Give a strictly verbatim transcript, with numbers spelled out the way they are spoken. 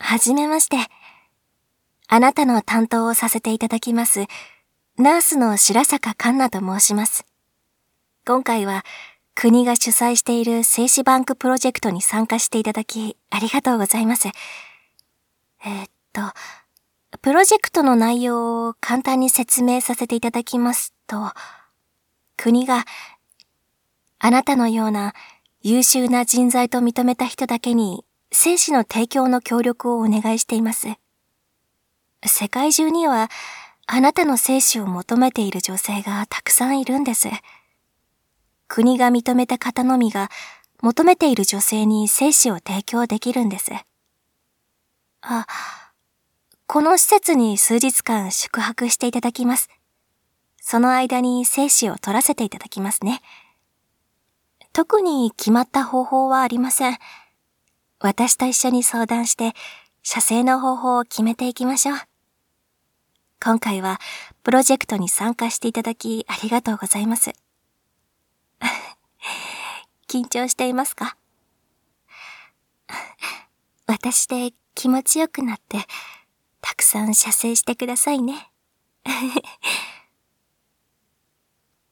はじめまして。あなたの担当をさせていただきます、ナースの白坂環奈と申します。今回は、国が主催している精子バンクプロジェクトに参加していただき、ありがとうございます。えーっと、プロジェクトの内容を簡単に説明させていただきますと、国が、あなたのような優秀な人材と認めた人だけに、精子の提供の協力をお願いしています。世界中には、あなたの精子を求めている女性がたくさんいるんです。国が認めた方のみが、求めている女性に精子を提供できるんです。あ、この施設に数日間宿泊していただきます。その間に精子を取らせていただきますね。特に決まった方法はありません。私と一緒に相談して、射精の方法を決めていきましょう。今回はプロジェクトに参加していただきありがとうございます。緊張していますか？私で気持ちよくなって、たくさん射精してくださいね。